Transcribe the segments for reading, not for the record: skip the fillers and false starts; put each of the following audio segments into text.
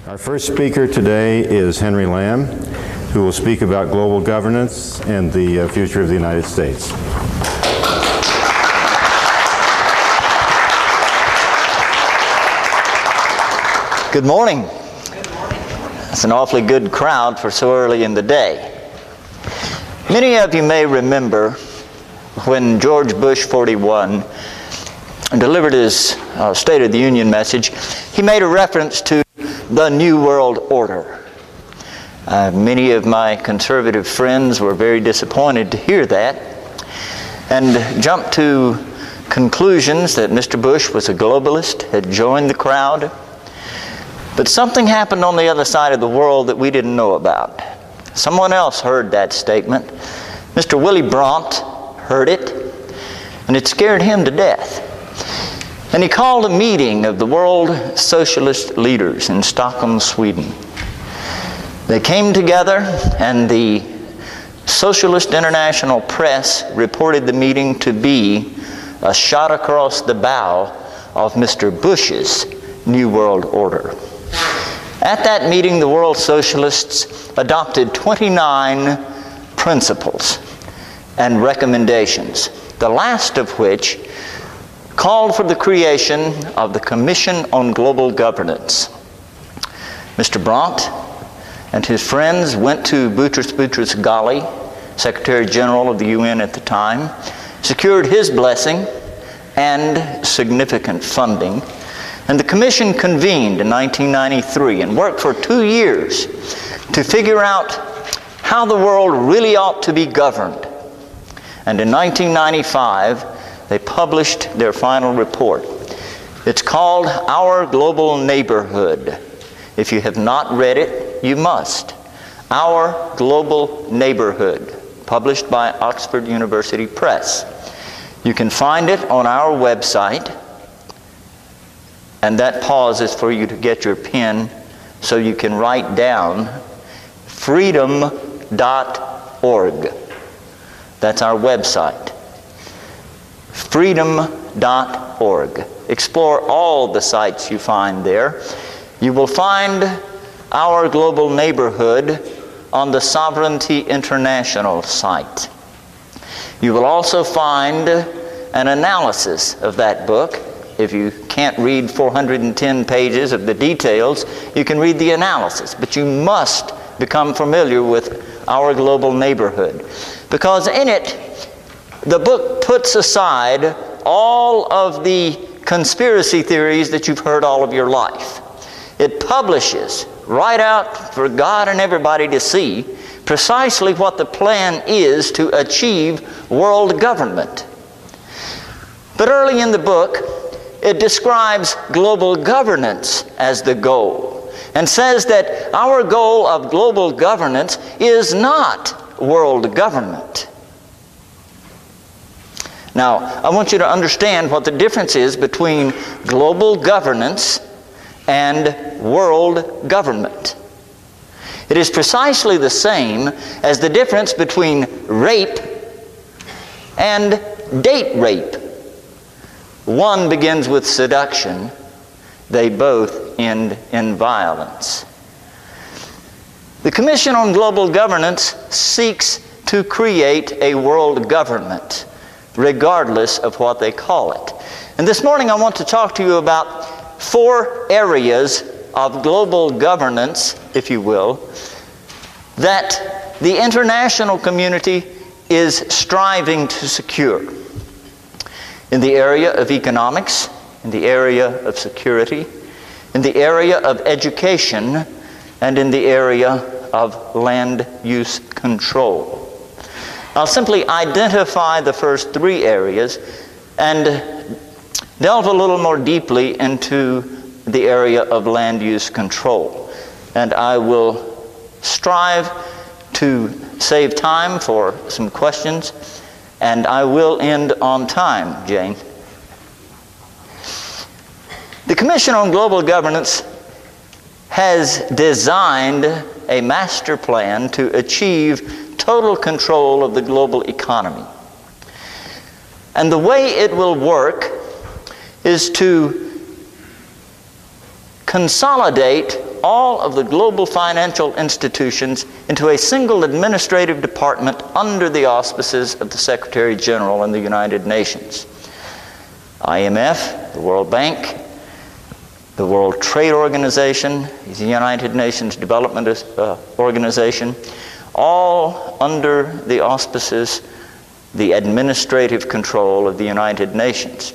Our first speaker today is Henry Lamb, who will speak about global governance and the future of the United States. Good morning. It's an awfully good crowd for so early in the day. Many of you may remember when George Bush 41 delivered his State of the Union message, he made a reference to the New World Order. Many of my conservative friends were very disappointed to hear that and jumped to conclusions that Mr. Bush was a globalist, had joined the crowd. But something happened on the other side of the world that we didn't know about. Someone else heard that statement. Mr. Willy Brandt heard it, and it scared him to death. And he called a meeting of the world socialist leaders in Stockholm, Sweden. They came together, and the Socialist International Press reported the meeting to be a shot across the bow of Mr. Bush's New World Order. At that meeting, the world socialists adopted 29 principles and recommendations, the last of which called for the creation of the Commission on Global Governance. Mr. Brandt and his friends went to Boutros Ghali, Secretary General of the UN at the time, secured his blessing and significant funding, and the Commission convened in 1993 and worked for 2 years to figure out how the world really ought to be governed. And in 1995, they published their final report. It's called Our Global Neighborhood. If you have not read it, you must. Our Global Neighborhood, published by Oxford University Press. You can find it on our website, and that pause is for you to get your pen so you can write down freedom.org. That's our website. Freedom.org. Explore all the sites you find there. You will find Our Global Neighborhood on the Sovereignty International site. You will also find an analysis of that book. If you can't read 410 pages of the details, you can read the analysis. But you must become familiar with Our Global Neighborhood, because in it, the book puts aside all of the conspiracy theories that you've heard all of your life. It publishes right out for God and everybody to see precisely what the plan is to achieve world government. But early in the book, it describes global governance as the goal and says that our goal of global governance is not world government. Now, I want you to understand what the difference is between global governance and world government. It is precisely the same as the difference between rape and date rape. One begins with seduction. They both end in violence. The Commission on Global Governance seeks to create a world government, regardless of what they call it. And this morning I want to talk to you about 4 areas of global governance, if you will, that the international community is striving to secure. In the area of economics, in the area of security, in the area of education, and in the area of land use control. I'll simply identify the first 3 areas and delve a little more deeply into the area of land use control. And I will strive to save time for some questions, and I will end on time, Jane. The Commission on Global Governance has designed a master plan to achieve total control of the global economy. And the way it will work is to consolidate all of the global financial institutions into a single administrative department under the auspices of the Secretary General in the United Nations. IMF, the World Bank, the World Trade Organization, the United Nations Development Organization, all under the auspices, the administrative control of the United Nations.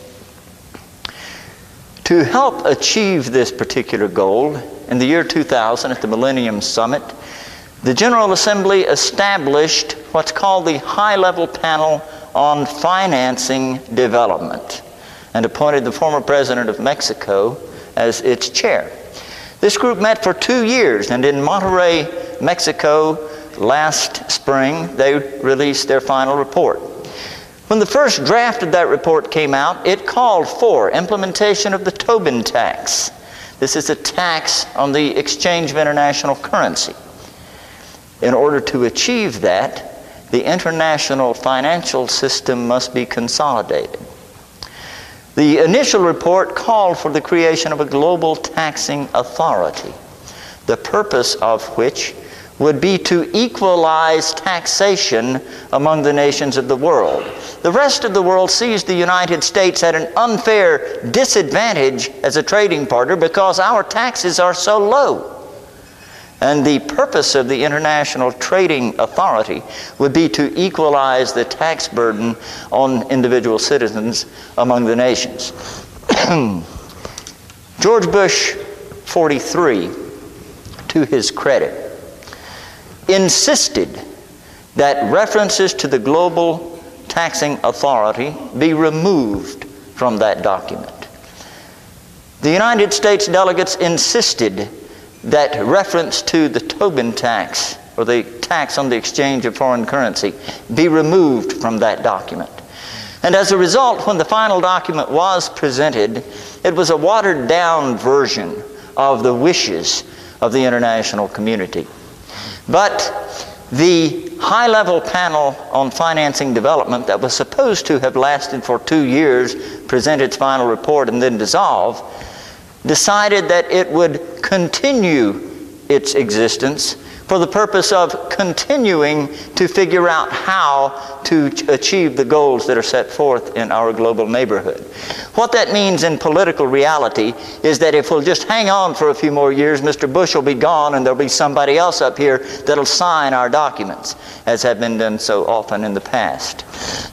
To help achieve this particular goal, in the year 2000 at the Millennium Summit, the General Assembly established what's called the High-Level Panel on Financing Development and appointed the former President of Mexico as its chair. This group met for 2 years, and in Monterrey, Mexico, last spring, they released their final report. When the first draft of that report came out, it called for implementation of the Tobin tax. This is a tax on the exchange of international currency. In order to achieve that, the international financial system must be consolidated. The initial report called for the creation of a global taxing authority, the purpose of which would be to equalize taxation among the nations of the world. The rest of the world sees the United States at an unfair disadvantage as a trading partner because our taxes are so low. And the purpose of the International Trading Authority would be to equalize the tax burden on individual citizens among the nations. George Bush 43, to his credit, insisted that references to the Global Taxing Authority be removed from that document. The United States delegates insisted that reference to the Tobin tax, or the tax on the exchange of foreign currency, be removed from that document. And as a result, when the final document was presented, it was a watered-down version of the wishes of the international community. But the high-level panel on financing development that was supposed to have lasted for 2 years, present its final report, and then dissolve, decided that it would continue its existence for the purpose of continuing to figure out how to achieve the goals that are set forth in our global neighborhood. What that means in political reality is that if we'll just hang on for a few more years, Mr. Bush will be gone and there'll be somebody else up here that'll sign our documents, as have been done so often in the past.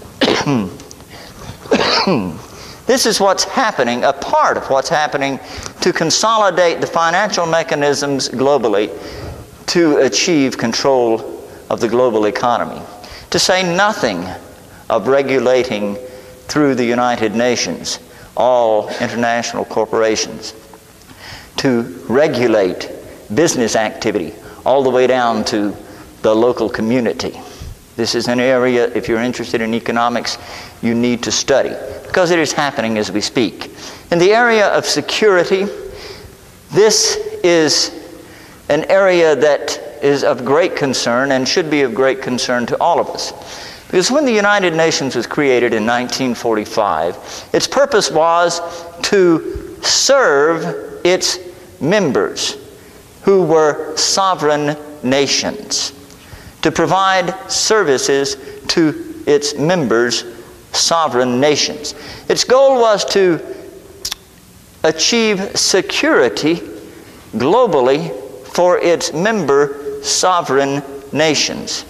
This is what's happening, a part of what's happening to consolidate the financial mechanisms globally to achieve control of the global economy. To say nothing of regulating through the United Nations all international corporations, to regulate business activity all the way down to the local community. This is an area, if you're interested in economics, you need to study, because it is happening as we speak. In the area of security, this is an area that is of great concern and should be of great concern to all of us. Because when the United Nations was created in 1945, its purpose was to serve its members, who were sovereign nations, to provide services to its members, sovereign nations. Its goal was to achieve security globally for its member sovereign nations.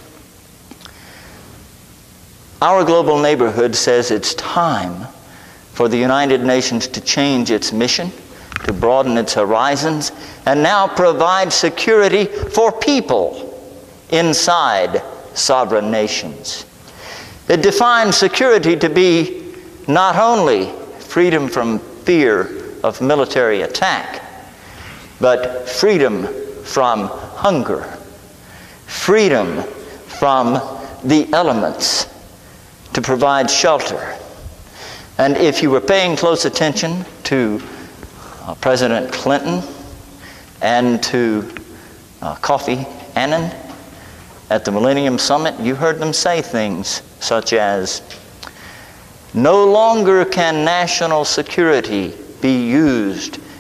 Our global neighborhood says it's time for the United Nations to change its mission, to broaden its horizons, and now provide security for people inside sovereign nations. It defines security to be not only freedom from fear of military attack, but freedom from hunger, freedom from the elements, to provide shelter. And if you were paying close attention to President Clinton and to Kofi Annan at the Millennium Summit, you heard them say things such as, "No longer can national security be used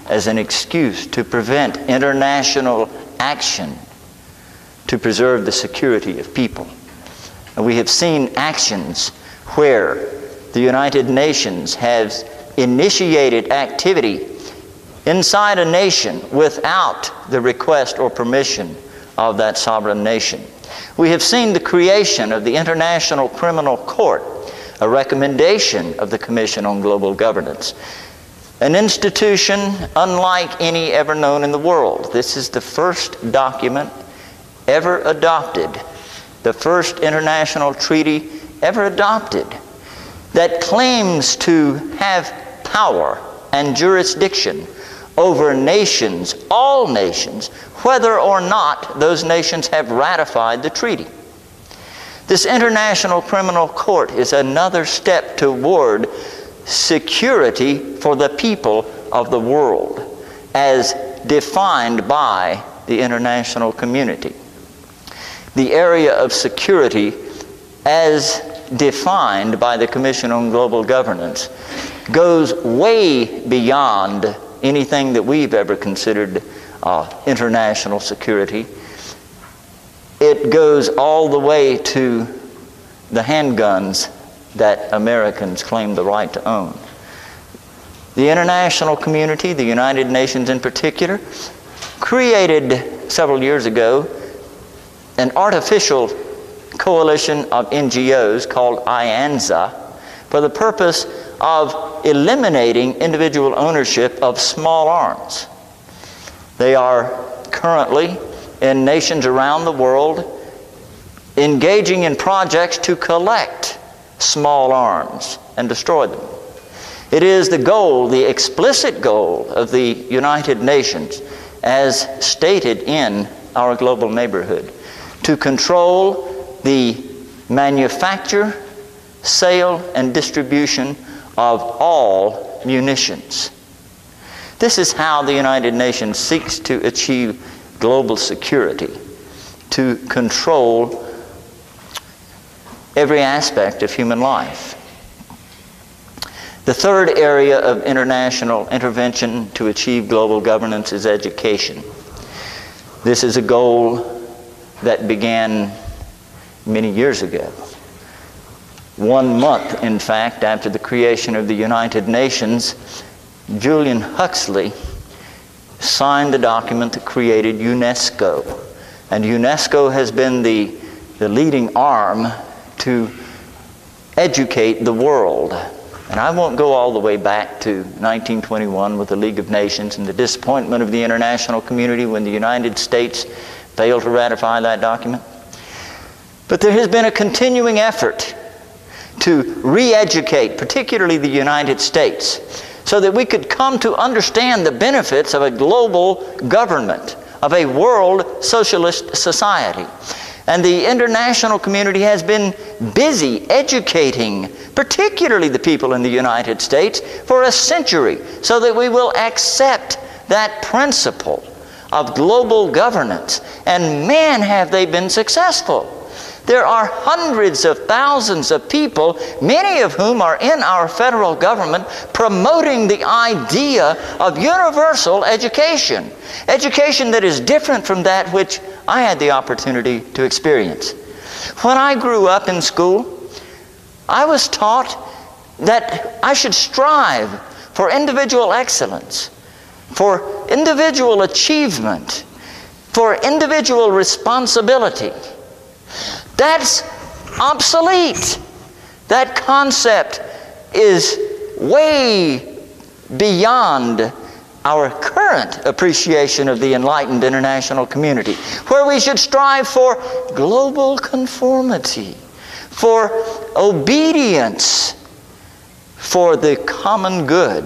as an excuse to prevent international action to preserve the security of people. And we have seen actions where the United Nations has initiated activity inside a nation without the request or permission of that sovereign nation. We have seen the creation of the International Criminal Court, a recommendation of the Commission on Global Governance, an institution unlike any ever known in the world. This is the first document ever adopted, the first international treaty ever adopted that claims to have power and jurisdiction over nations, all nations, whether or not those nations have ratified the treaty. This International Criminal Court is another step toward security for the people of the world as defined by the international community. The area of security as defined by the Commission on Global Governance goes way beyond anything that we've ever considered international security. It goes all the way to the handguns that Americans claim the right to own. The international community, the United Nations in particular, created several years ago an artificial coalition of NGOs called IANZA for the purpose of eliminating individual ownership of small arms. They are currently in nations around the world engaging in projects to collect small arms and destroy them. It is the goal, the explicit goal of the United Nations as stated in our global neighborhood, to control the manufacture, sale, and distribution of all munitions. This is how the United Nations seeks to achieve global security, to control every aspect of human life. The third area of international intervention to achieve global governance is education. This is a goal that began many years ago. 1 month, in fact, after the creation of the United Nations, Julian Huxley signed the document that created UNESCO. And UNESCO has been the leading arm to educate the world. And I won't go all the way back to 1921 with the League of Nations and the disappointment of the international community when the United States failed to ratify that document. But there has been a continuing effort to re-educate, particularly the United States, so that we could come to understand the benefits of a global government, of a world socialist society. And the international community has been busy educating, particularly the people in the United States, for a century, so that we will accept that principle of global governance. And man, have they been successful. There are hundreds of thousands of people, many of whom are in our federal government, promoting the idea of universal education. Education that is different from that which I had the opportunity to experience. When I grew up in school, I was taught that I should strive for individual excellence, for individual achievement, for individual responsibility. That's obsolete. That concept is way beyond our current appreciation of the enlightened international community, where we should strive for global conformity, for obedience, for the common good.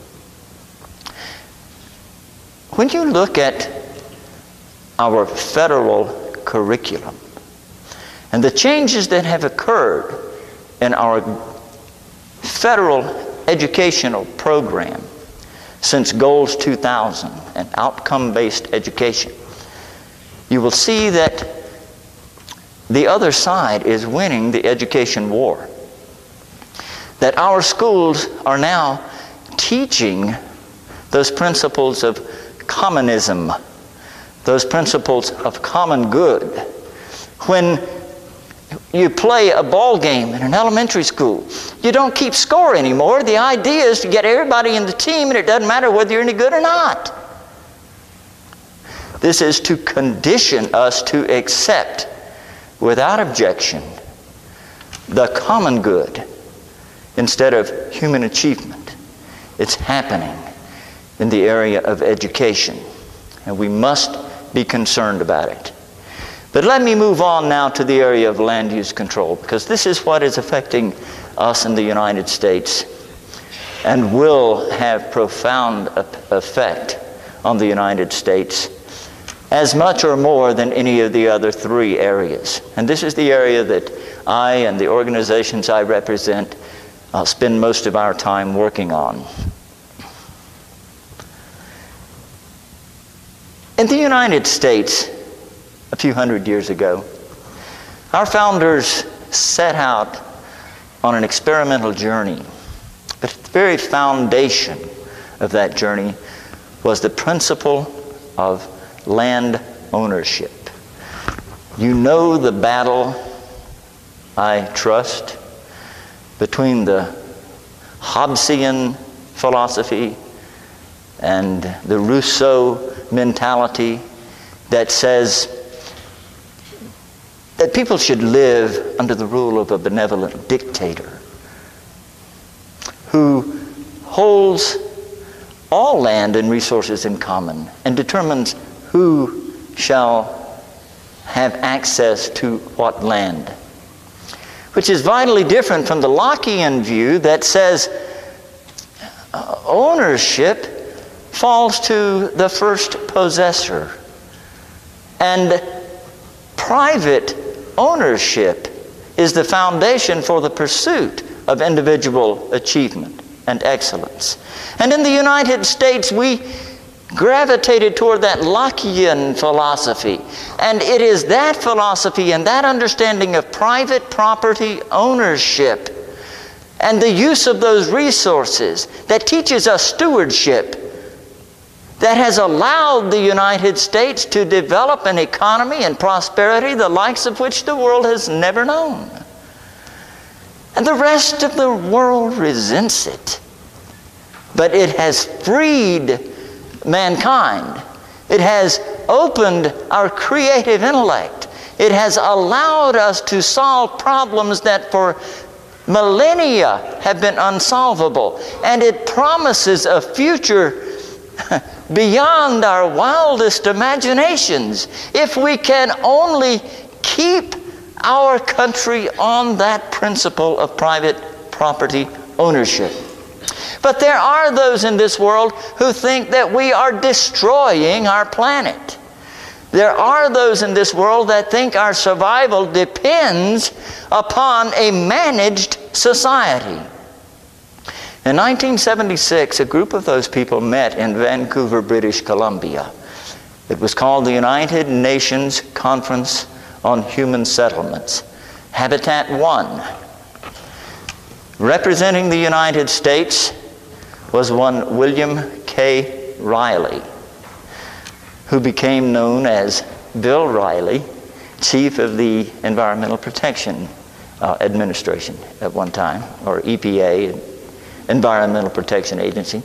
When you look at our federal curriculum and the changes that have occurred in our federal educational program since Goals 2000 and outcome-based education, you will see that the other side is winning the education war. That our schools are now teaching those principles of commonism, those principles of common good. When you play a ball game in an elementary school, you don't keep score anymore. The idea is to get everybody in the team, and it doesn't matter whether you're any good or not. This is to condition us to accept, without objection, the common good instead of human achievement. It's happening in the area of education, and we must be concerned about it. But let me move on now to the area of land use control, because this is what is affecting us in the United States and will have profound effect on the United States, as much or more than any of the other three areas. And this is the area that I and the organizations I represent spend most of our time working on. In the United States, a few hundred years ago, our founders set out on an experimental journey. But at the very foundation of that journey was the principle of land ownership. You know the battle, I trust, between the Hobbesian philosophy and the Rousseau mentality that says that people should live under the rule of a benevolent dictator who holds all land and resources in common and determines who shall have access to what land, which is vitally different from the Lockean view that says ownership falls to the first possessor, and private ownership is the foundation for the pursuit of individual achievement and excellence. And in the United States, we gravitated toward that Lockean philosophy. And it is that philosophy and that understanding of private property ownership and the use of those resources that teaches us stewardship that has allowed the United States to develop an economy and prosperity the likes of which the world has never known. And the rest of the world resents it. But it has freed mankind. It has opened our creative intellect. It has allowed us to solve problems that for millennia have been unsolvable. And it promises a future beyond our wildest imaginations if we can only keep our country on that principle of private property ownership. But there are those in this world who think that we are destroying our planet. There are those in this world that think our survival depends upon a managed society. In 1976, a group of those people met in Vancouver, British Columbia. It was called the United Nations Conference on Human Settlements, Habitat 1. Representing the United States was one William K. Riley, who became known as Bill Riley, Chief of the Environmental Protection Administration at one time, or EPA, Environmental Protection Agency.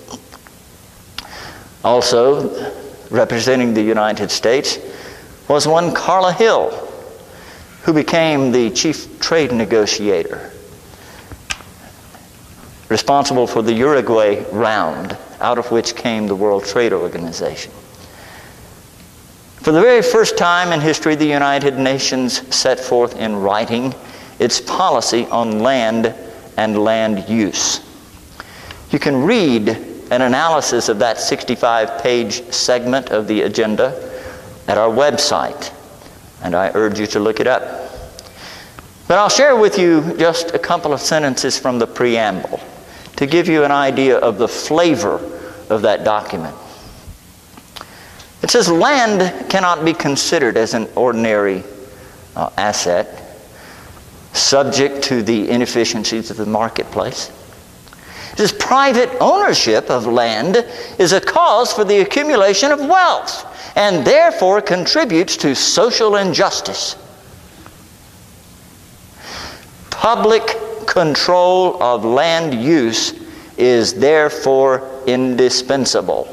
Also, representing the United States was one Carla Hill, who became the chief trade negotiator, responsible for the Uruguay round, out of which came the World Trade Organization. For the very first time in history, the United Nations set forth in writing its policy on land and land use. You can read an analysis of that 65-page segment of the agenda at our website, and I urge you to look it up. But I'll share with you just a couple of sentences from the preamble to give you an idea of the flavor of that document. It says, land cannot be considered as an ordinary asset, subject to the inefficiencies of the marketplace. It says private ownership of land is a cause for the accumulation of wealth and therefore contributes to social injustice. Public control of land use is therefore indispensable.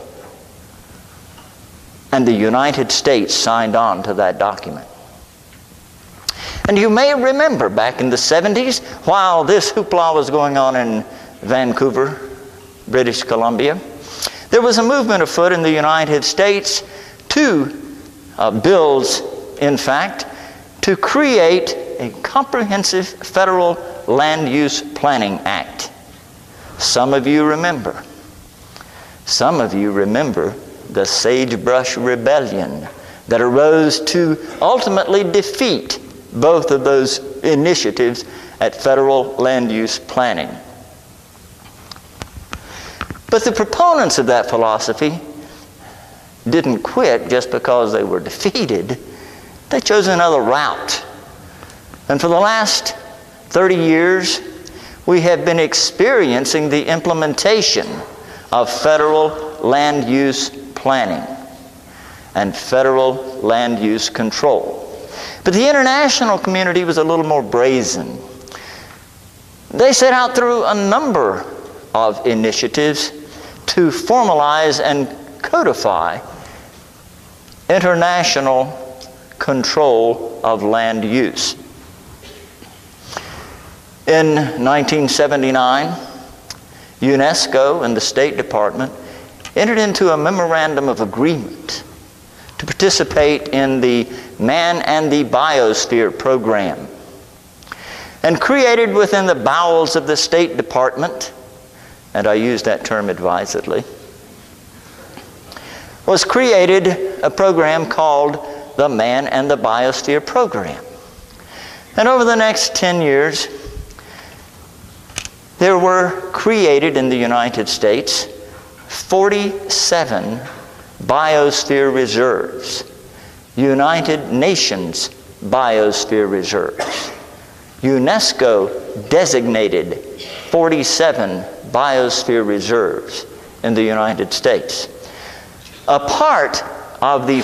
And the United States signed on to that document. And you may remember back in the 70s, while this hoopla was going on in Vancouver, British Columbia, there was a movement afoot in the United States, two bills, in fact, to create a comprehensive federal land use planning act. Some of you remember. Some of you remember the Sagebrush Rebellion that arose to ultimately defeat both of those initiatives at federal land use planning. But the proponents of that philosophy didn't quit just because they were defeated. They chose another route. And for the last 30 years, we have been experiencing the implementation of federal land use planning and federal land use control. But the international community was a little more brazen. They set out through a number of initiatives to formalize and codify international control of land use. In 1979, UNESCO and the State Department entered into a memorandum of agreement to participate in the Man and the Biosphere program, and created within the bowels of the State Department, and I use that term advisedly, was created a program called the Man and the Biosphere program. And over the next 10 years, there were created in the United States 47 biosphere reserves, United Nations biosphere reserves. UNESCO designated 47 biosphere reserves in the United States. A part of the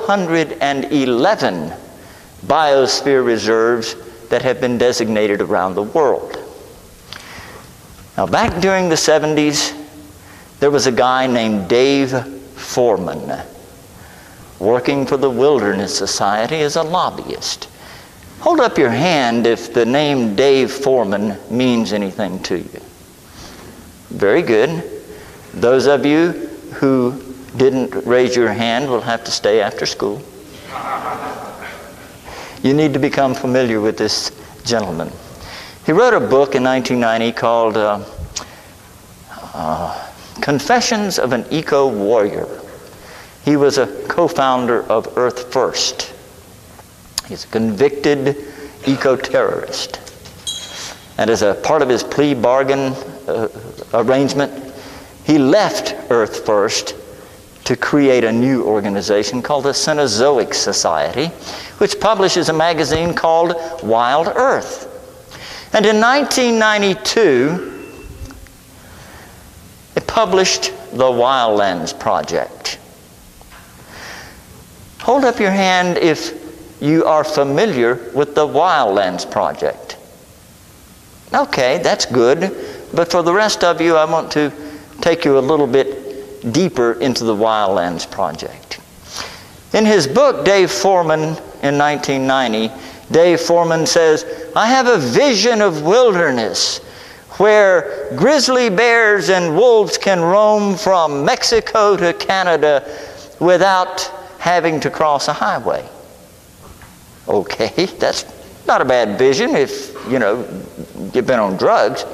411 biosphere reserves that have been designated around the world. Now, back during the 70s, there was a guy named Dave Foreman working for the Wilderness Society as a lobbyist. Hold up your hand if the name Dave Foreman means anything to you. Very good. Those of you who didn't raise your hand will have to stay after school. You need to become familiar with this gentleman. He wrote a book in 1990 called Confessions of an Eco-Warrior. He was a co-founder of Earth First. He's a convicted eco-terrorist. And as a part of his plea bargain arrangement, he left Earth First to create a new organization called the Cenozoic Society, which publishes a magazine called Wild Earth. And in 1992, it published the Wildlands Project. Hold up your hand if you are familiar with the Wildlands Project. Okay, that's good. But for the rest of you, I want to take you a little bit deeper into the Wildlands Project. In his book, Dave Foreman, in 1990, Dave Foreman says, I have a vision of wilderness where grizzly bears and wolves can roam from Mexico to Canada without having to cross a highway. Okay, that's not a bad vision if, you've been on drugs.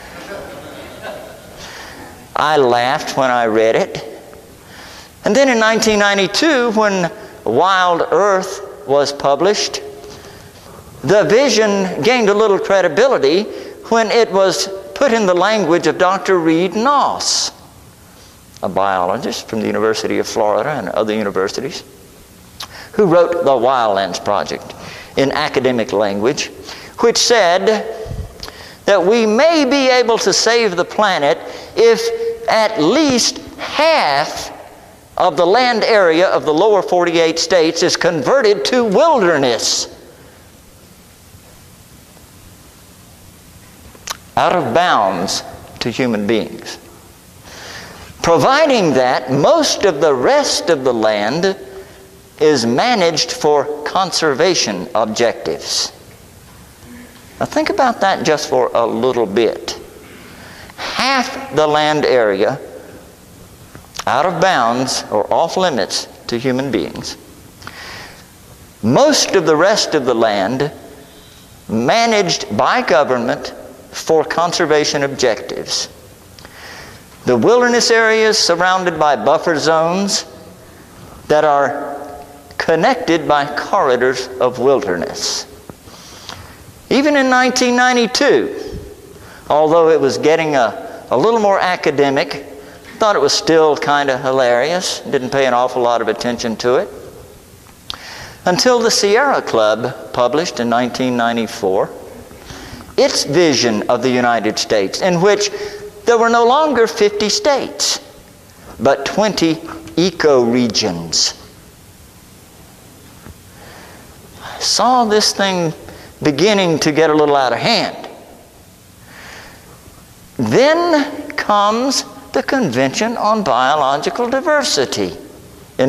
I laughed when I read it. And then in 1992, when Wild Earth was published, the vision gained a little credibility when it was put in the language of Dr. Reed Noss, a biologist from the University of Florida and other universities, who wrote the Wildlands Project in academic language, which said that we may be able to save the planet if at least half of the land area of the lower 48 states is converted to wilderness? Out of bounds to human beings. Providing that most of the rest of the land is managed for conservation objectives. Now think about that just for a little bit. Half the land area out of bounds or off limits to human beings. Most of the rest of the land managed by government for conservation objectives. The wilderness areas surrounded by buffer zones that are connected by corridors of wilderness. Even in 1992, although it was getting a little more academic, thought it was still kind of hilarious, didn't pay an awful lot of attention to it, until the Sierra Club published in 1994 its vision of the United States, in which there were no longer 50 states, but 20 ecoregions. I saw this thing beginning to get a little out of hand. Then comes the Convention on Biological Diversity in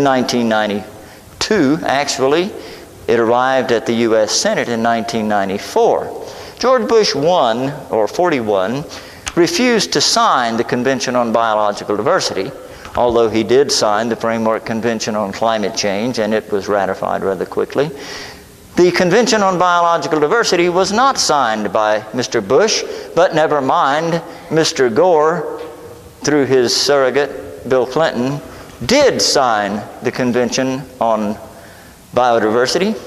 1992. Actually, it arrived at the U.S. Senate in 1994. George Bush 1, or 41, refused to sign the Convention on Biological Diversity, although he did sign the Framework Convention on Climate Change, and it was ratified rather quickly. The Convention on Biological Diversity was not signed by Mr. Bush, but never mind, Mr. Gore, through his surrogate, Bill Clinton, did sign the Convention on Biodiversity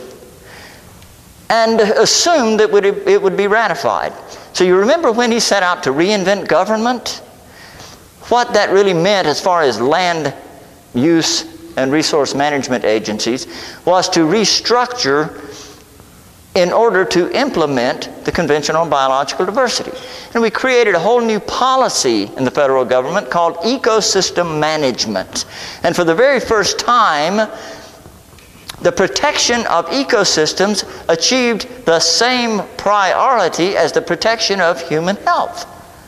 and assumed that it would be ratified. So you remember when he set out to reinvent government? What that really meant as far as land use and resource management agencies was to restructure in order to implement the Convention on Biological Diversity. And we created a whole new policy in the federal government called ecosystem management. And for the very first time, the protection of ecosystems achieved the same priority as the protection of human health,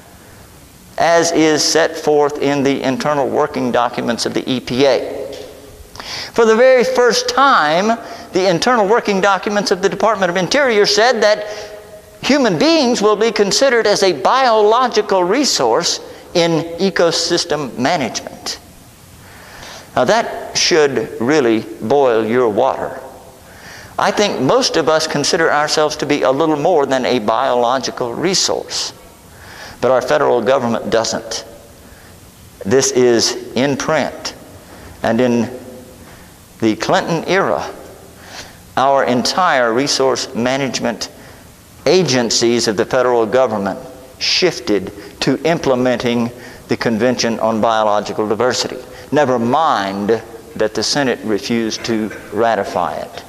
as is set forth in the internal working documents of the EPA. For the very first time, the internal working documents of the Department of Interior said that human beings will be considered as a biological resource in ecosystem management. Now that should really boil your water. I think most of us consider ourselves to be a little more than a biological resource, but our federal government doesn't. This is in print. And in the Clinton era, our entire resource management agencies of the federal government shifted to implementing the Convention on Biological Diversity. Never mind that the Senate refused to ratify it.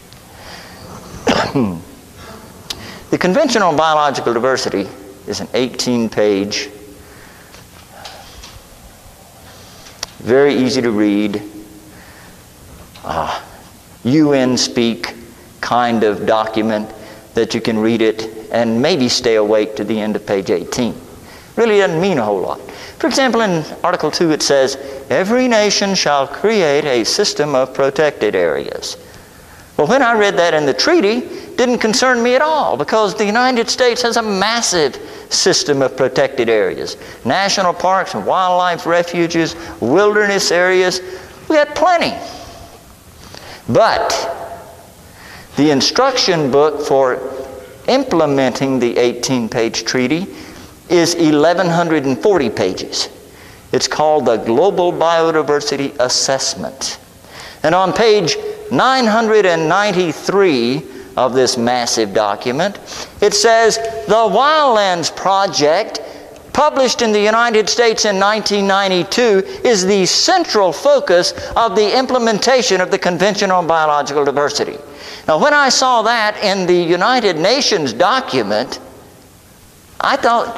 The Convention on Biological Diversity is an 18-page, very easy to read, UN speak kind of document that you can read it and maybe stay awake to the end of page 18. Really doesn't mean a whole lot. For example, in Article 2 it says, every nation shall create a system of protected areas. Well, when I read that in the treaty, it didn't concern me at all, because the United States has a massive system of protected areas. National parks and wildlife refuges, wilderness areas, we had plenty. But the instruction book for implementing the 18-page treaty is 1,140 pages. It's called the Global Biodiversity Assessment. And on page 993 of this massive document, it says, the Wildlands Project, published in the United States in 1992, is the central focus of the implementation of the Convention on Biological Diversity. Now, when I saw that in the United Nations document, I thought,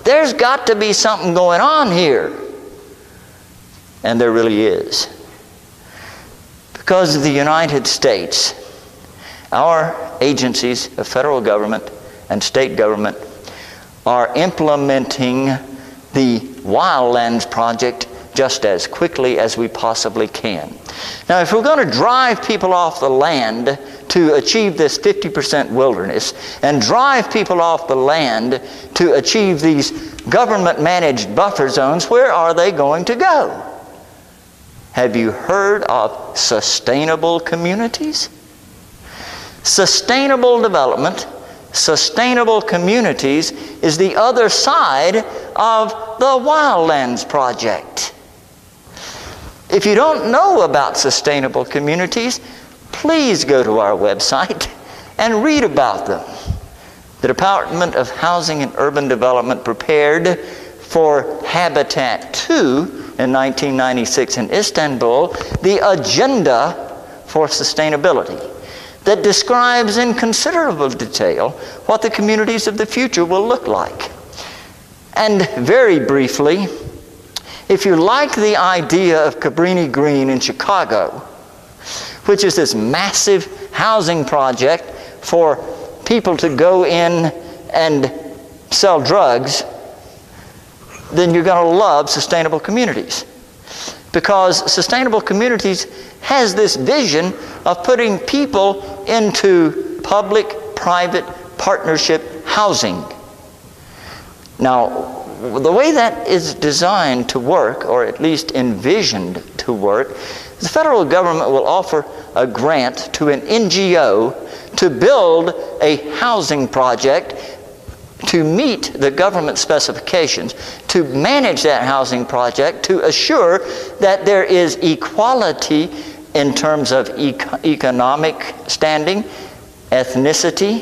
there's got to be something going on here. And there really is. Because of the United States, our agencies of federal government and state government are implementing the Wildlands Project just as quickly as we possibly can. Now, if we're going to drive people off the land to achieve this 50% wilderness, and drive people off the land to achieve these government-managed buffer zones, where are they going to go? Have you heard of sustainable communities? Sustainable development, sustainable communities is the other side of the Wildlands Project. If you don't know about sustainable communities, please go to our website and read about them. The Department of Housing and Urban Development prepared for Habitat 2 in 1996 in Istanbul the agenda for sustainability that describes in considerable detail what the communities of the future will look like. And very briefly, if you like the idea of Cabrini Green in Chicago, which is this massive housing project for people to go in and sell drugs, then you're going to love sustainable communities. Because sustainable communities has this vision of putting people into public-private partnership housing. Now, the way that is designed to work, or at least envisioned to work, the federal government will offer a grant to an NGO to build a housing project to meet the government specifications, to manage that housing project, to assure that there is equality in terms of economic standing, ethnicity,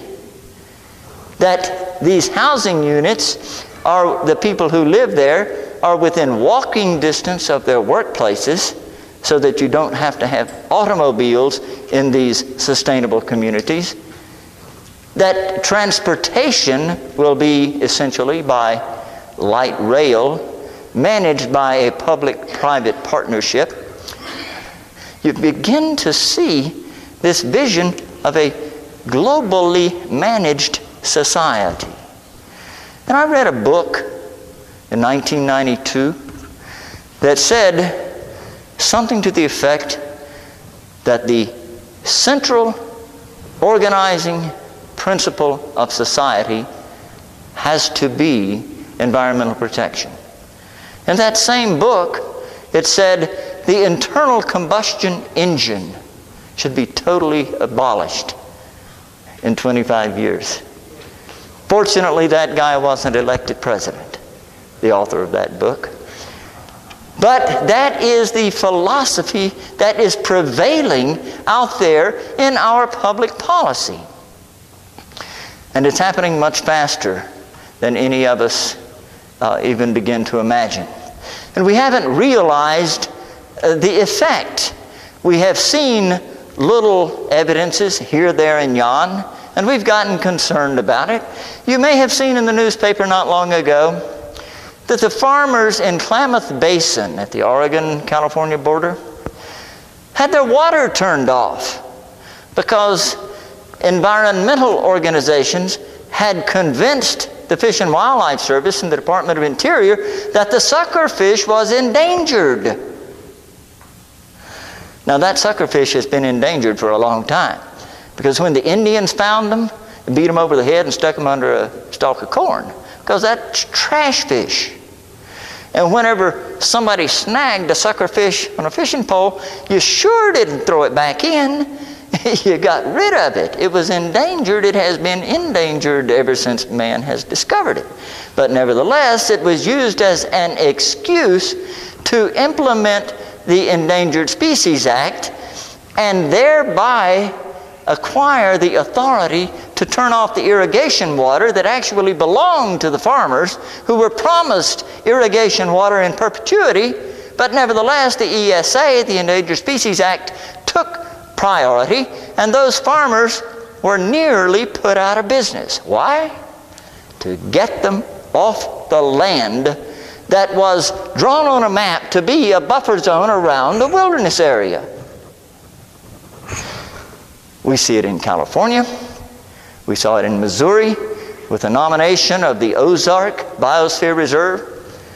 that these housing units are, the people who live there are within walking distance of their workplaces, so that you don't have to have automobiles in these sustainable communities. That transportation will be essentially by light rail, managed by a public-private partnership. You begin to see this vision of a globally managed society. And I read a book in 1992 that said something to the effect that the central organizing principle of society has to be environmental protection. In that same book, it said the internal combustion engine should be totally abolished in 25 years. Fortunately, that guy wasn't elected president, the author of that book. But that is the philosophy that is prevailing out there in our public policy. And it's happening much faster than any of us even begin to imagine. And we haven't realized the effect. We have seen little evidences here, there, and yon, and we've gotten concerned about it. You may have seen in the newspaper not long ago that the farmers in Klamath Basin at the Oregon-California border had their water turned off because environmental organizations had convinced the Fish and Wildlife Service and the Department of Interior that the suckerfish was endangered. Now, that suckerfish has been endangered for a long time, because when the Indians found them, they beat them over the head and stuck them under a stalk of corn, because that's trash fish. And whenever somebody snagged a suckerfish on a fishing pole, you sure didn't throw it back in. You got rid of it. It was endangered. It has been endangered ever since man has discovered it. But nevertheless, it was used as an excuse to implement the Endangered Species Act and thereby acquire the authority to turn off the irrigation water that actually belonged to the farmers who were promised irrigation water in perpetuity. But nevertheless, the ESA, the Endangered Species Act, took priority, and those farmers were nearly put out of business. Why? To get them off the land that was drawn on a map to be a buffer zone around the wilderness area. We see it in California. We saw it in Missouri with the nomination of the Ozark Biosphere Reserve.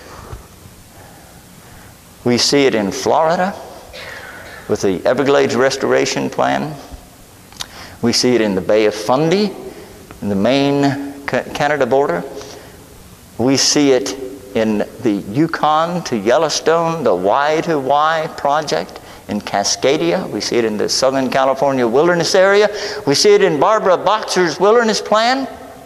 We see it in Florida with the Everglades Restoration Plan. We see it in the Bay of Fundy, in the Maine-Canada border. We see it in the Yukon to Yellowstone, the Y to Y project in Cascadia. We see it in the Southern California wilderness area. We see it in Barbara Boxer's wilderness plan.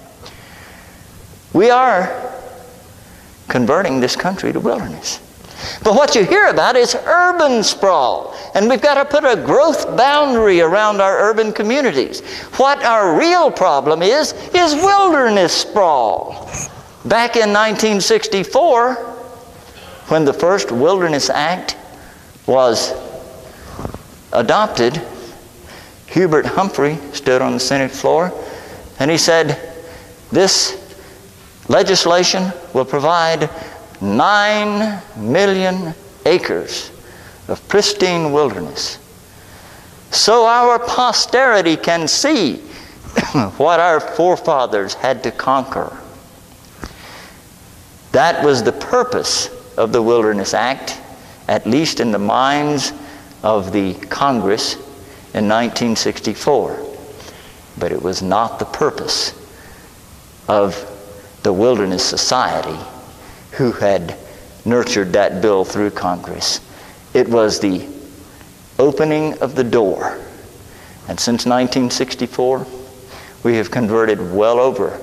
We are converting this country to wilderness. But what you hear about is urban sprawl. And we've got to put a growth boundary around our urban communities. What our real problem is wilderness sprawl. Back in 1964, when the first Wilderness Act was adopted, Hubert Humphrey stood on the Senate floor and he said, "This legislation will provide 9 million acres of pristine wilderness, so our posterity can see what our forefathers had to conquer." That was the purpose of the Wilderness Act, at least in the minds of the Congress in 1964. But it was not the purpose of the Wilderness Society who had nurtured that bill through Congress. It was the opening of the door. And since 1964, we have converted well over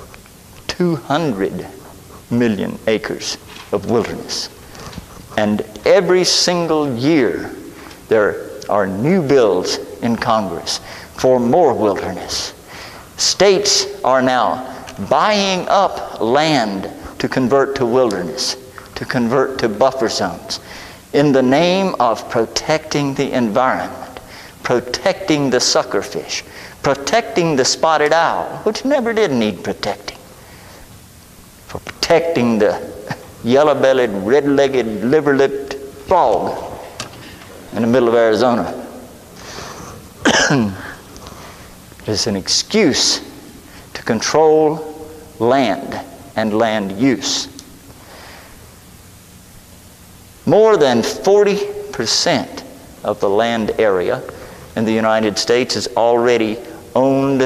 200 million acres of wilderness. And every single year, there are new bills in Congress for more wilderness. States are now buying up land to convert to wilderness, to convert to buffer zones, in the name of protecting the environment, protecting the suckerfish, protecting the spotted owl, which never did need protecting, for protecting the yellow-bellied, red-legged, liver-lipped frog in the middle of Arizona. It's an excuse to control land and land use. More than 40% of the land area in the United States is already owned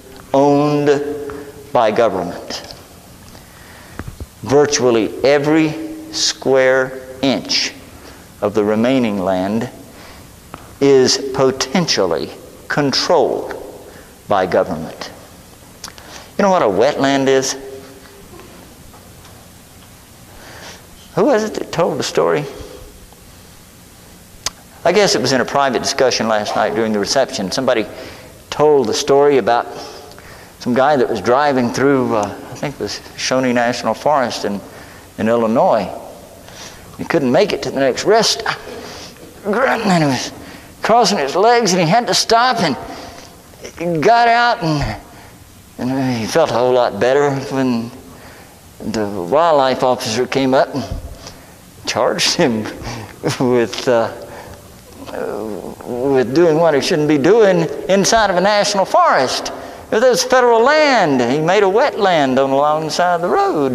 by government. Virtually every square inch of the remaining land is potentially controlled by government. You know what a wetland is? Who was it that told the story? I guess it was in a private discussion last night during the reception. Somebody told the story about some guy that was driving through, I think it was Shawnee National Forest in Illinois. He couldn't make it to the next rest stop. And he was crossing his legs and he had to stop, and he got out and he felt a whole lot better when the wildlife officer came up and charged him with doing what he shouldn't be doing inside of a national forest. If there's federal land, he made a wetland along the side of the road.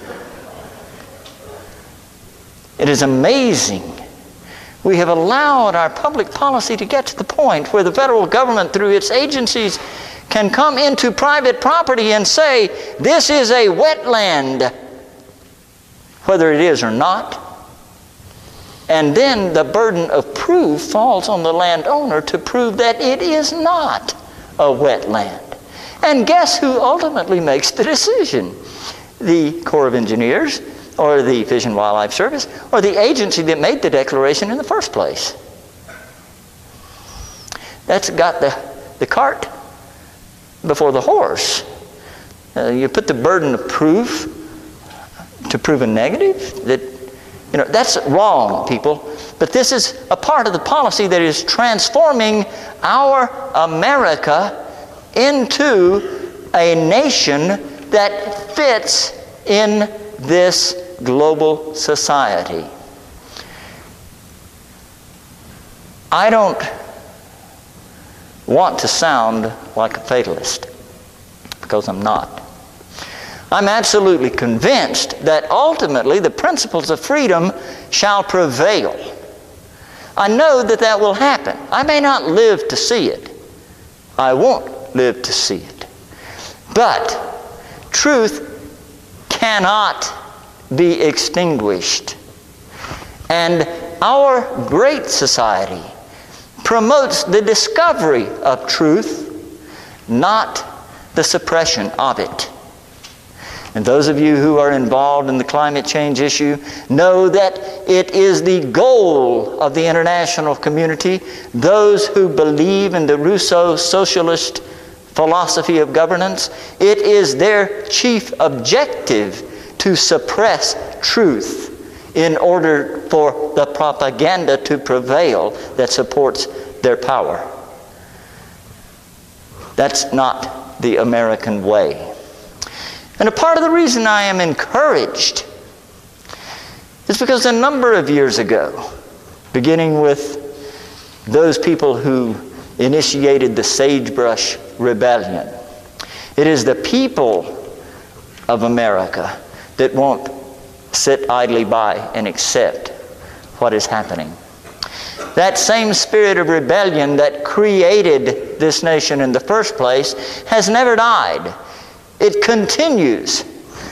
It is amazing. We have allowed our public policy to get to the point where the federal government, through its agencies, can come into private property and say, this is a wetland, whether it is or not. And then the burden of proof falls on the landowner to prove that it is not a wetland. And guess who ultimately makes the decision? The Corps of Engineers, or the Fish and Wildlife Service, or the agency that made the declaration in the first place. That's got the cart before the horse. You put the burden of proof to prove a negative. That's wrong, people. But this is a part of the policy that is transforming our America into a nation that fits in this global society. I don't want to sound like a fatalist, because I'm not. I'm absolutely convinced that ultimately the principles of freedom shall prevail. I know that that will happen. I may not live to see it. I won't live to see it. But truth cannot be extinguished. And our great society promotes the discovery of truth, not the suppression of it. And those of you who are involved in the climate change issue know that it is the goal of the international community, those who believe in the Rousseau socialist philosophy of governance, it is their chief objective to suppress truth in order for the propaganda to prevail that supports their power. That's not the American way. And a part of the reason I am encouraged is because a number of years ago, beginning with those people who initiated the Sagebrush Rebellion, it is the people of America that won't sit idly by and accept what is happening. That same spirit of rebellion that created this nation in the first place has never died. It continues.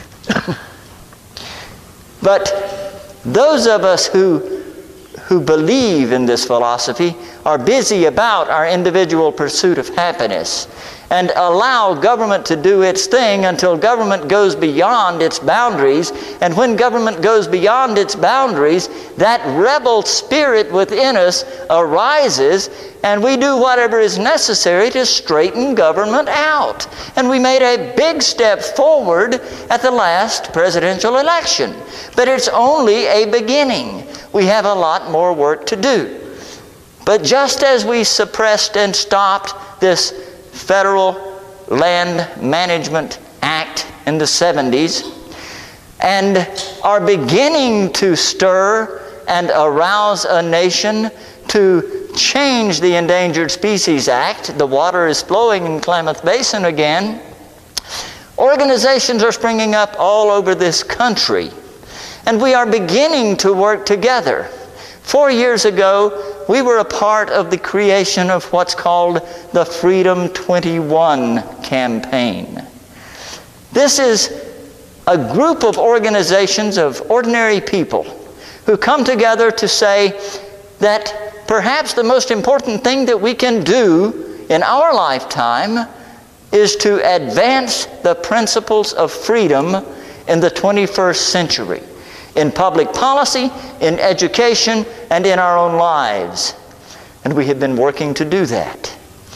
But those of us who believe in this philosophy are busy about our individual pursuit of happiness and allow government to do its thing until government goes beyond its boundaries. And when government goes beyond its boundaries, that rebel spirit within us arises, and we do whatever is necessary to straighten government out. And we made a big step forward at the last presidential election. But it's only a beginning. We have a lot more work to do. But just as we suppressed and stopped this Federal Land Management Act in the 70s, and are beginning to stir and arouse a nation to change the Endangered Species Act, the water is flowing in Klamath Basin again, organizations are springing up all over this country, and we are beginning to work together. 4 years ago, we were a part of the creation of what's called the Freedom 21 campaign. This is a group of organizations of ordinary people who come together to say that perhaps the most important thing that we can do in our lifetime is to advance the principles of freedom in the 21st century. In public policy, in education, and in our own lives. And we have been working to do that.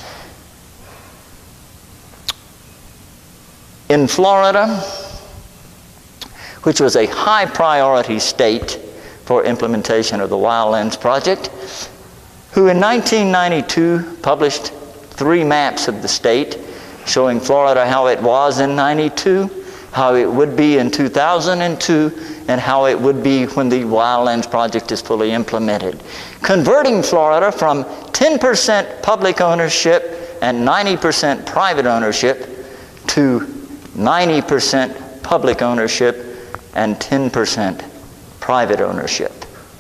In Florida, which was a high priority state for implementation of the Wildlands Project, who in 1992 published 3 maps of the state showing Florida how it was in 92, how it would be in 2002, and how it would be when the Wildlands Project is fully implemented. Converting Florida from 10% public ownership and 90% private ownership to 90% public ownership and 10% private ownership.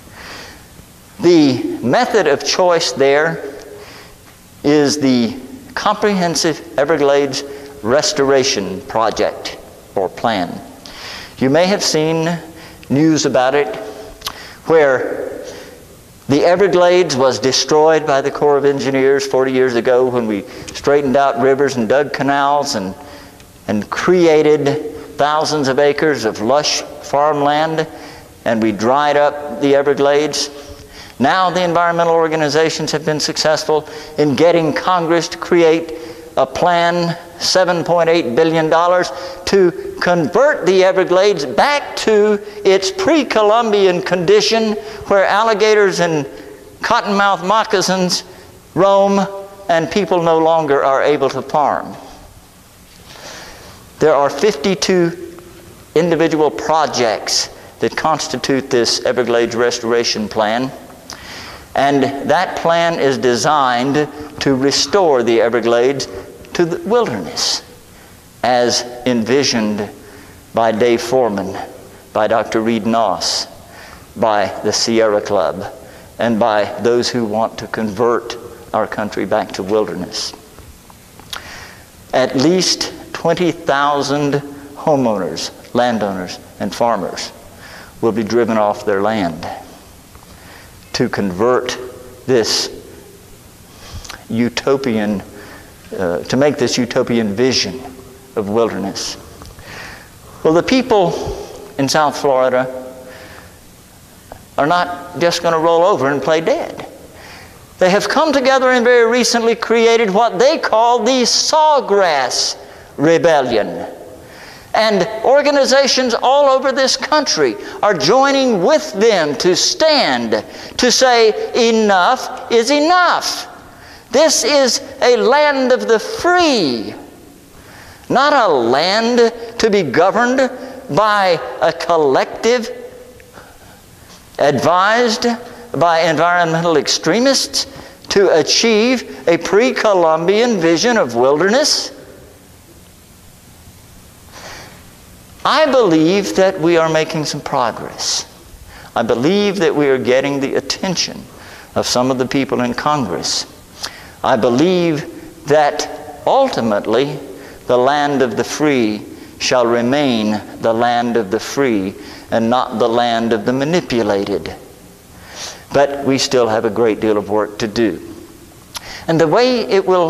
The method of choice there is the Comprehensive Everglades Restoration Project or Plan. You may have seen news about it where the Everglades was destroyed by the Corps of Engineers 40 years ago when we straightened out rivers and dug canals and created thousands of acres of lush farmland, and we dried up the Everglades. Now the environmental organizations have been successful in getting Congress to create a plan, $7.8 billion, to convert the Everglades back to its pre-Columbian condition where alligators and cottonmouth moccasins roam and people no longer are able to farm. There are 52 individual projects that constitute this Everglades Restoration Plan. And that plan is designed to restore the Everglades to the wilderness, as envisioned by Dave Foreman, by Dr. Reed Noss, by the Sierra Club, and by those who want to convert our country back to wilderness. At least 20,000 homeowners, landowners, and farmers will be driven off their land to convert this utopian, to make this utopian vision of wilderness. Well, the people in South Florida are not just going to roll over and play dead. They have come together and very recently created what they call the Sawgrass Rebellion. And organizations all over this country are joining with them to stand, to say enough is enough. This is a land of the free, not a land to be governed by a collective advised by environmental extremists to achieve a pre-Columbian vision of wilderness. I believe that we are making some progress. I believe that we are getting the attention of some of the people in Congress. I believe that ultimately the land of the free shall remain the land of the free and not the land of the manipulated. But we still have a great deal of work to do. And the way it will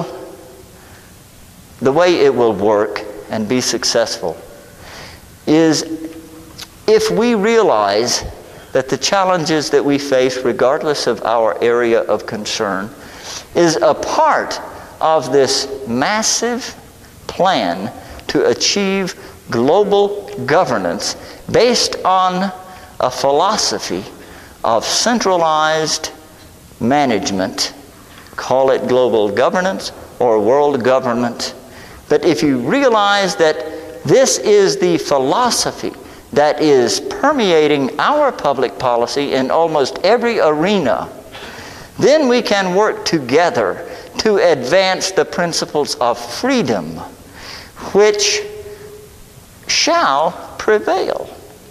work and be successful is if we realize that the challenges that we face, regardless of our area of concern, is a part of this massive plan to achieve global governance based on a philosophy of centralized management. Call it global governance or world government. But if you realize that this is the philosophy that is permeating our public policy in almost every arena, then we can work together to advance the principles of freedom, which shall prevail.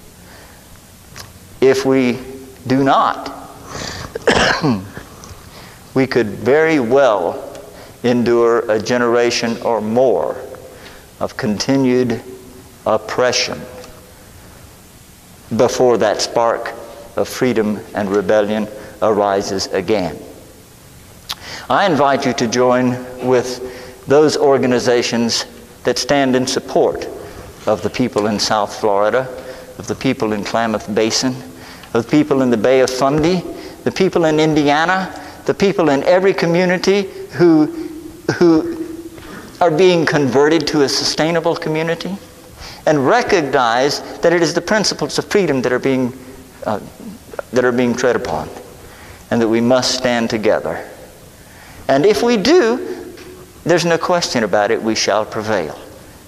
If we do not, we could very well endure a generation or more of continued oppression before that spark of freedom and rebellion arises again. I invite you to join with those organizations that stand in support of the people in South Florida, of the people in Klamath Basin, of the people in the Bay of Fundy, the people in Indiana, the people in every community who are being converted to a sustainable community, and recognize that it is the principles of freedom that are being tread upon, and that we must stand together. And if we do, there's no question about it, we shall prevail.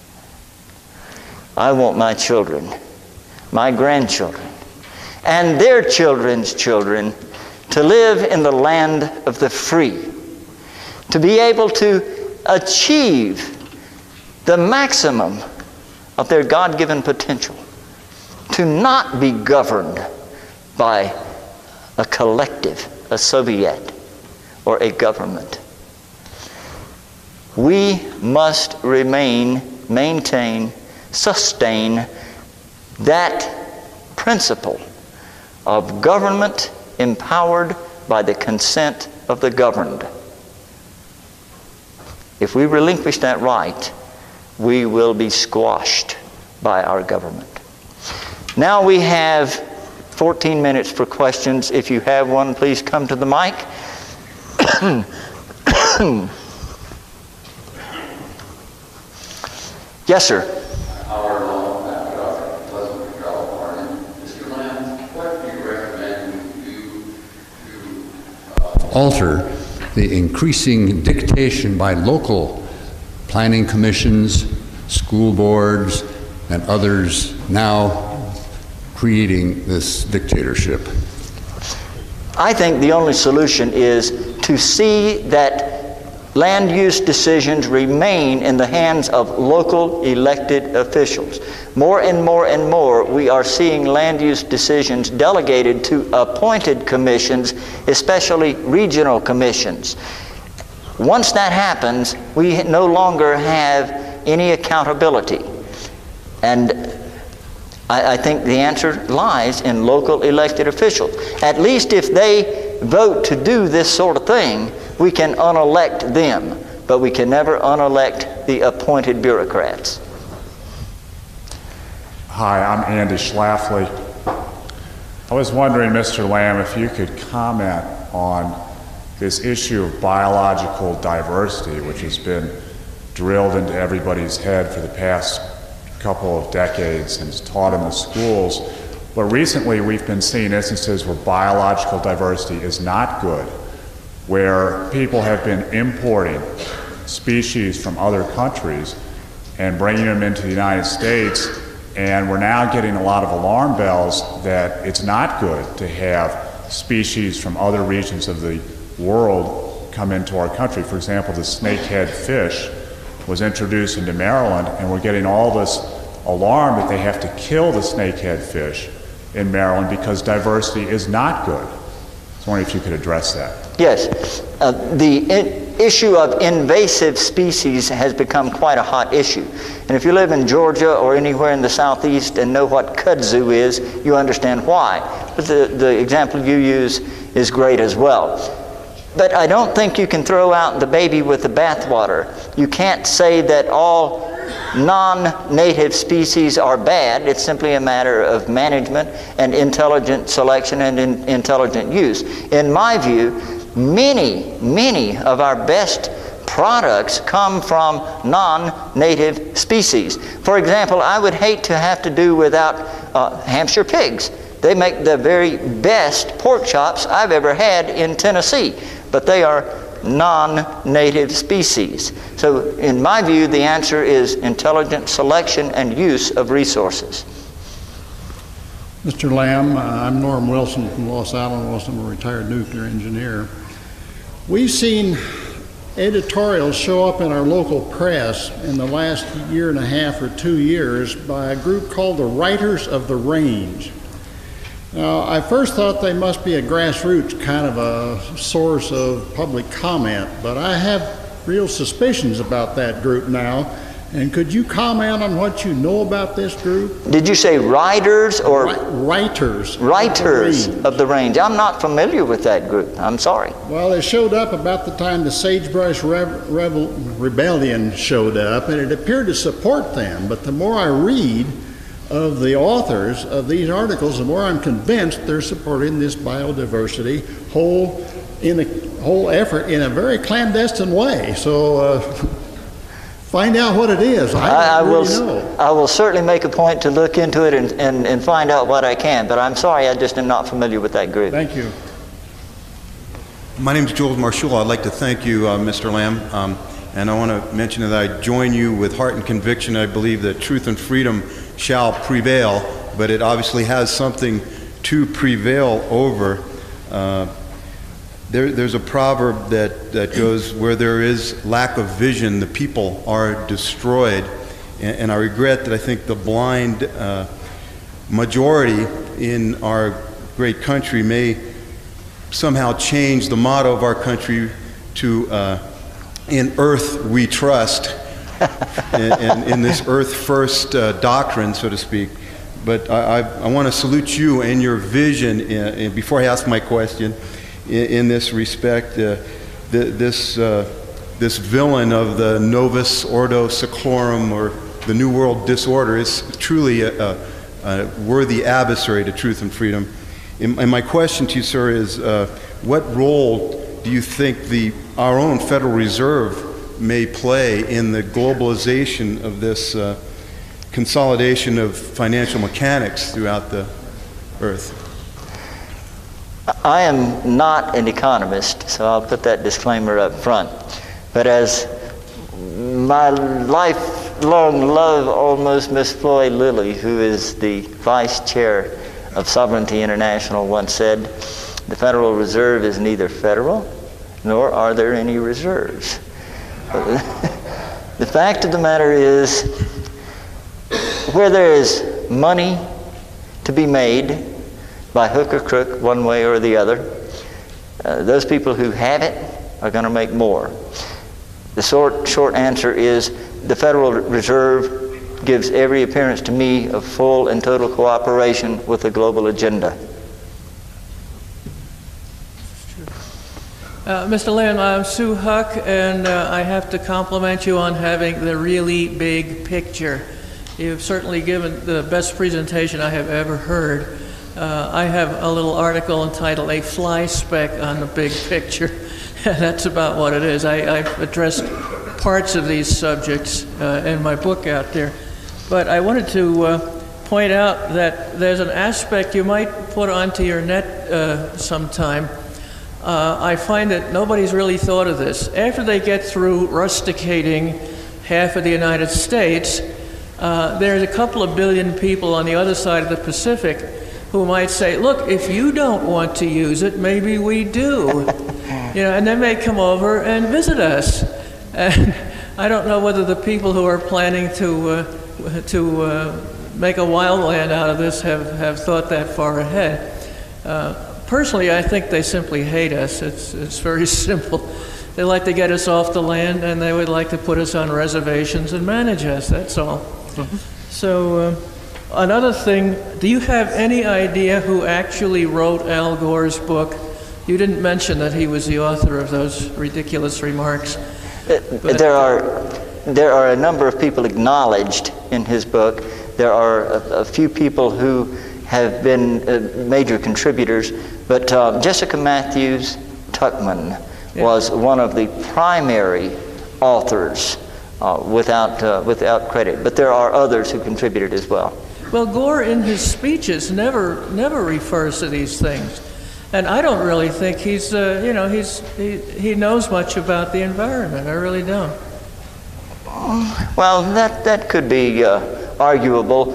I want my children, my grandchildren, and their children's children to live in the land of the free, to be able to achieve the maximum of their God-given potential, to not be governed by a collective, a Soviet, or a government. We must maintain, sustain that principle of government empowered by the consent of the governed. If we relinquish that right, we will be squashed by our government. Now we have 14 minutes for questions. If you have one, please come to the mic. Yes, sir. Our law, Dr. Pleasant, California. Mr. Lamb, what do you recommend we do to alter the increasing dictation by local planning commissions, school boards, and others now creating this dictatorship? I think the only solution is to see that land use decisions remain in the hands of local elected officials. More and more and more, we are seeing land use decisions delegated to appointed commissions, especially regional commissions. Once that happens, we no longer have any accountability. And I think the answer lies in local elected officials. At least if they vote to do this sort of thing, we can unelect them, but we can never unelect the appointed bureaucrats. Hi, I'm Andy Schlafly. I was wondering, Mr. Lamb, if you could comment on this issue of biological diversity, which has been drilled into everybody's head for the past couple of decades and is taught in the schools. But recently we've been seeing instances where biological diversity is not good, where people have been importing species from other countries and bringing them into the United States, and we're now getting a lot of alarm bells that it's not good to have species from other regions of the world come into our country. For example, the snakehead fish was introduced into Maryland, and we're getting all this alarm that they have to kill the snakehead fish in Maryland because diversity is not good. I was wondering if you could address that. Yes, the issue of invasive species has become quite a hot issue. And if you live in Georgia or anywhere in the southeast and know what kudzu is, you understand why. But the example you use is great as well. But I don't think you can throw out the baby with the bathwater. You can't say that all non-native species are bad. It's simply a matter of management and intelligent selection and intelligent use. In my view, many of our best products come from non-native species. For example, I would hate to have to do without Hampshire pigs. They make the very best pork chops I've ever had in Tennessee, but they are non-native species. So in my view, the answer is intelligent selection and use of resources. Mr. Lamb, I'm Norm Wilson from Los Alamos. I'm a retired nuclear engineer. We've seen editorials show up in our local press in the last year and a half or 2 years by a group called the Writers of the Range. Now, I first thought they must be a grassroots kind of a source of public comment, but I have real suspicions about that group now. And could you comment on what you know about this group? Did you say writers or? Writers. Writers of the Range. I'm not familiar with that group. I'm sorry. Well, they showed up about the time the Sagebrush Rebellion showed up, and it appeared to support them. But the more I read of the authors of these articles, the more I'm convinced they're supporting this biodiversity whole effort in a very clandestine way. So find out what it is. I will certainly make a point to look into it and find out what I can, but I'm sorry, I just am not familiar with that group. Thank you. My name is Jules Marshall. I'd like to thank you, Mr. Lamb, and I want to mention that I join you with heart and conviction. I believe that truth and freedom shall prevail, but it obviously has something to prevail over. There's a proverb that goes, where there is lack of vision, the people are destroyed. And I regret that I think the blind majority in our great country may somehow change the motto of our country to in earth we trust, in this earth first doctrine, so to speak. But I want to salute you and your vision before I ask my question. In this respect, this villain of the Novus Ordo Seclorum, or the New World Disorder, is truly a worthy adversary to truth and freedom. And my question to you, sir, is what role do you think our own Federal Reserve may play in the globalization of this consolidation of financial mechanics throughout the earth? I am not an economist, so I'll put that disclaimer up front. But as my life long love Miss Floyd Lilly, who is the vice chair of Sovereignty International, once said, "The Federal Reserve is neither federal, nor are there any reserves." The fact of the matter is, where there is money to be made by hook or crook, one way or the other, those people who have it are going to make more. The short answer is the Federal Reserve gives every appearance to me of full and total cooperation with the global agenda. Mr. Lamb, I'm Sue Huck, and I have to compliment you on having the really big picture. You've certainly given the best presentation I have ever heard. I have a little article entitled "A Fly Speck on the Big Picture." That's about what it is. I've addressed parts of these subjects in my book out there. But I wanted to point out that there's an aspect you might put onto your net sometime. I find that nobody's really thought of this. After they get through rusticating half of the United States, there's a couple of billion people on the other side of the Pacific who might say, "Look, if you don't want to use it, maybe we do." You know, and they may come over and visit us. And I don't know whether the people who are planning to make a wildland out of this have thought that far ahead. Personally, I think they simply hate us. It's very simple. They like to get us off the land, and they would like to put us on reservations and manage us, that's all. So, another thing, do you have any idea who actually wrote Al Gore's book? You didn't mention that he was the author of those ridiculous remarks. There are a number of people acknowledged in his book. There are a few people who have been major contributors, but Jessica Matthews Tuckman was one of the primary authors without credit, but there are others who contributed as well. Well, Gore in his speeches never refers to these things, and I don't really think he's he knows much about the environment. I really don't. Well, that could be arguable.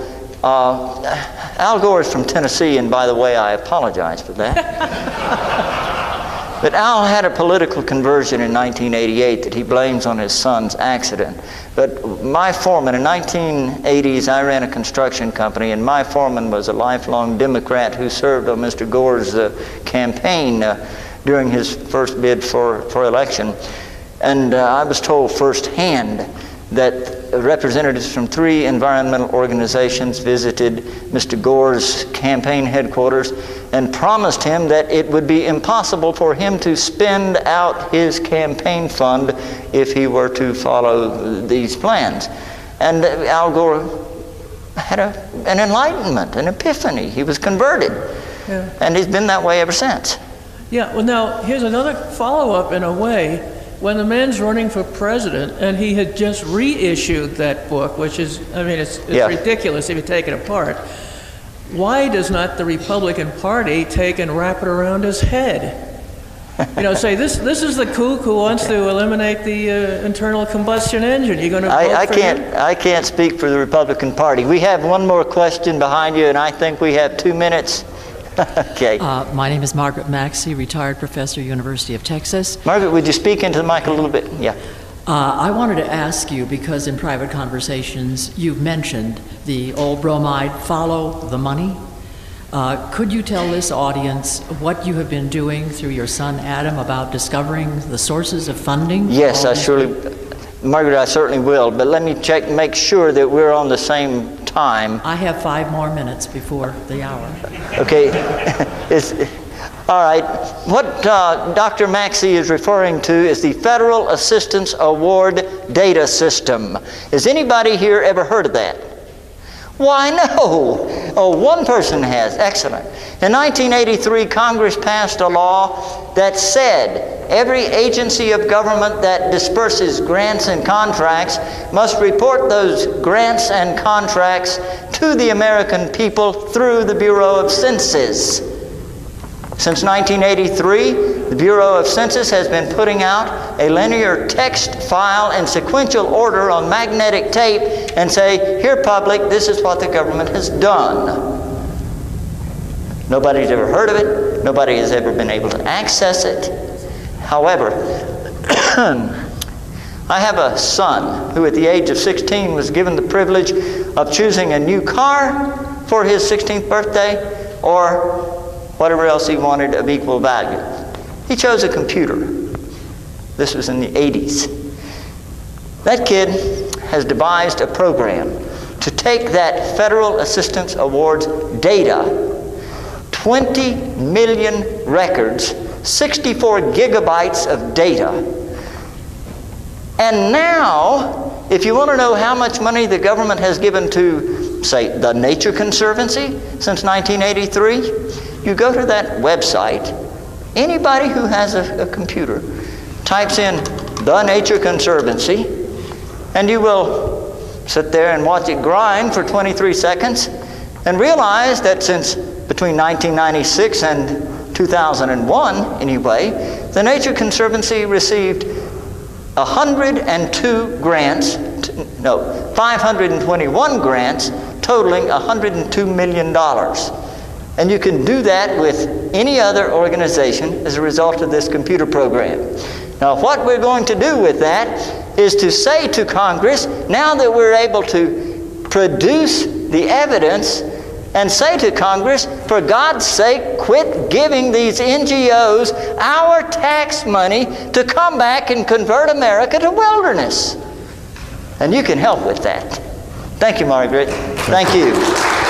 Al Gore is from Tennessee, and by the way, I apologize for that. But Al had a political conversion in 1988 that he blames on his son's accident. But my foreman, in the 1980s, I ran a construction company, and my foreman was a lifelong Democrat who served on Mr. Gore's campaign during his first bid for election. And I was told firsthand that representatives from 3 environmental organizations visited Mr. Gore's campaign headquarters and promised him that it would be impossible for him to spend out his campaign fund if he were to follow these plans. And Al Gore had an enlightenment, an epiphany. He was converted. Yeah. And he's been that way ever since. Yeah, well now, here's another follow-up in a way. When the man's running for president and he had just reissued that book, which is, I mean, it's ridiculous if you take it apart, why does not the Republican Party take and wrap it around his head? You know, say, this is the kook who wants to eliminate the internal combustion engine. You're going to vote for him? I can't speak for the Republican Party. We have one more question behind you, and I think we have 2 minutes. Okay. My name is Margaret Maxey, retired professor, University of Texas. Margaret, would you speak into the mic a little bit? Yeah. I wanted to ask you, because in private conversations you've mentioned the old bromide, follow the money. Could you tell this audience what you have been doing through your son Adam about discovering the sources of funding? Yes, Margaret, I certainly will, but let me make sure that we're on the same time. I have 5 more minutes before the hour. Okay. All right. What Dr. Maxey is referring to is the Federal Assistance Award Data System. Has anybody here ever heard of that? Why, no. Oh, one person has. Excellent. In 1983, Congress passed a law that said every agency of government that disperses grants and contracts must report those grants and contracts to the American people through the Bureau of Census. Since 1983, the Bureau of Census has been putting out a linear text file in sequential order on magnetic tape and say, "Here, public, this is what the government has done." Nobody's ever heard of it. Nobody has ever been able to access it. However, I have a son who at the age of 16 was given the privilege of choosing a new car for his 16th birthday or whatever else he wanted of equal value. He chose a computer. This was in the 80s. That kid has devised a program to take that Federal Assistance Awards data, 20 million records, 64 gigabytes of data. And now, if you want to know how much money the government has given to, say, the Nature Conservancy since 1983, you go to that website. Anybody who has a computer types in the Nature Conservancy, and you will sit there and watch it grind for 23 seconds and realize that since between 1996 and 2001, anyway, the Nature Conservancy received 521 grants totaling $102 million. And you can do that with any other organization as a result of this computer program. Now, what we're going to do with that is to say to Congress, now that we're able to produce the evidence, and say to Congress, for God's sake, quit giving these NGOs our tax money to come back and convert America to wilderness. And you can help with that. Thank you, Margaret. Thank you.